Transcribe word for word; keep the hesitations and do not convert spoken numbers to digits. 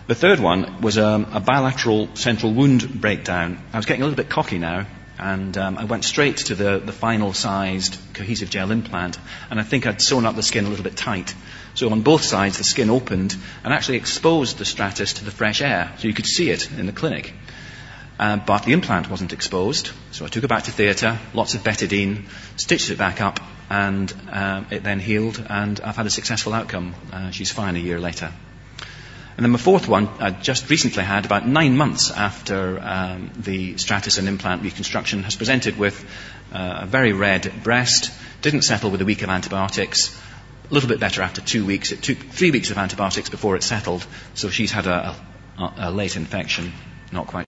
The third one was um, a bilateral central wound breakdown. I was getting a little bit cocky now, and um, I went straight to the, the final sized cohesive gel implant, and I think I'd sewn up the skin a little bit tight. So on both sides the skin opened and actually exposed the stratus to the fresh air, so you could see it in the clinic. Uh, but the implant wasn't exposed, so I took it back to theatre, lots of betadine, stitched it back up, and um, it then healed, and I've had a successful outcome. Uh, she's fine a year later. And then my fourth one I just recently had, about nine months after um, the stratus and implant reconstruction, has presented with uh, a very red breast, didn't settle with a week of antibiotics, a little bit better after two weeks. It took three weeks of antibiotics before it settled, so she's had a, a, a late infection, not quite